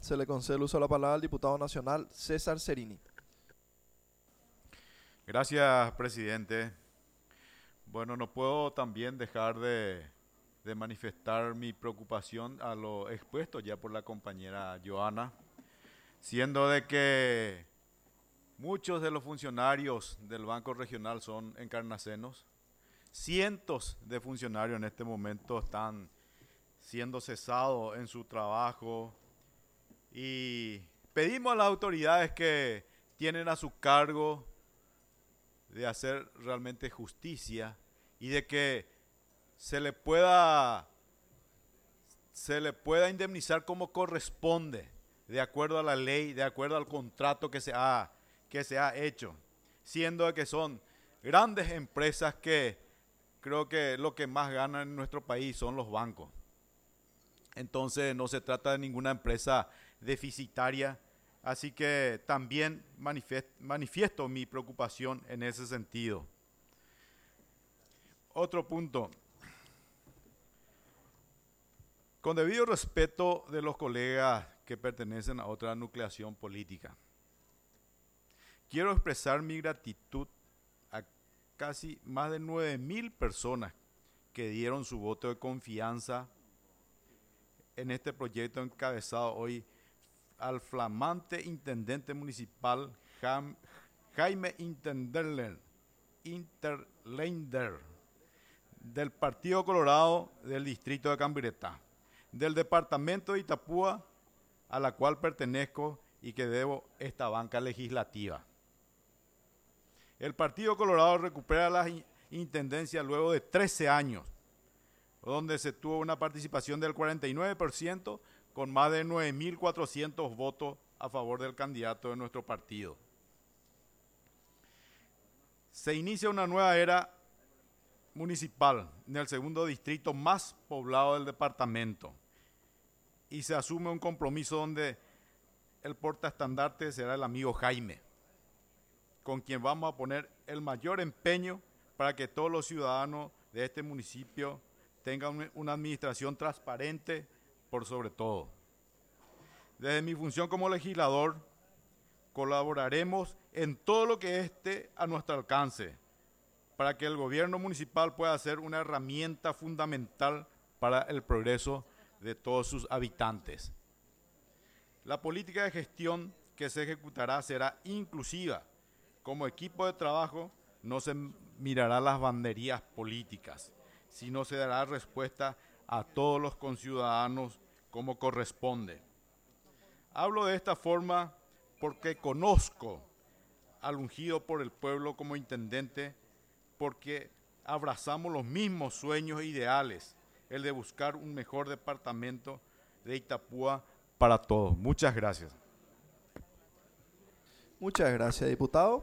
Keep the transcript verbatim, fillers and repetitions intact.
Se le concede el uso de la palabra al diputado nacional César Cerini. Gracias, presidente. Bueno, no puedo también dejar de, de manifestar mi preocupación a lo expuesto ya por la compañera Joana, siendo de que muchos de los funcionarios del Banco Regional son encarnacenos. Cientos de funcionarios en este momento están siendo cesados en su trabajo y pedimos a las autoridades que tienen a su cargo de hacer realmente justicia y de que se le pueda se le pueda indemnizar como corresponde, de acuerdo a la ley, de acuerdo al contrato que se ha que se ha hecho, siendo que son grandes empresas que creo que lo que más ganan en nuestro país son los bancos. Entonces no se trata de ninguna empresa deficitaria, así que también manifiesto, manifiesto mi preocupación en ese sentido. Otro punto. Con debido respeto de los colegas que pertenecen a otra nucleación política, quiero expresar mi gratitud a casi más de nueve mil personas que dieron su voto de confianza en este proyecto encabezado hoy al flamante intendente municipal Jaime Interlander, Interlander del Partido Colorado del distrito de Cambireta, del departamento de Itapúa, a la cual pertenezco y que debo esta banca legislativa. El Partido Colorado recupera la intendencia luego de trece años, donde se tuvo una participación del cuarenta y nueve por ciento con más de nueve mil cuatrocientos votos a favor del candidato de nuestro partido. Se inicia una nueva era municipal en el segundo distrito más poblado del departamento y se asume un compromiso donde el portaestandarte será el amigo Jaime, con quien vamos a poner el mayor empeño para que todos los ciudadanos de este municipio tengan una administración transparente por sobre todo. Desde mi función como legislador, colaboraremos en todo lo que esté a nuestro alcance para que el gobierno municipal pueda ser una herramienta fundamental para el progreso de todos sus habitantes. La política de gestión que se ejecutará será inclusiva. Como equipo de trabajo no se mirará las banderías políticas, sino se dará respuesta a todos los conciudadanos como corresponde. Hablo de esta forma porque conozco al ungido por el pueblo como intendente, porque abrazamos los mismos sueños e ideales, el de buscar un mejor departamento de Itapúa para todos. Muchas gracias. Muchas gracias, diputado.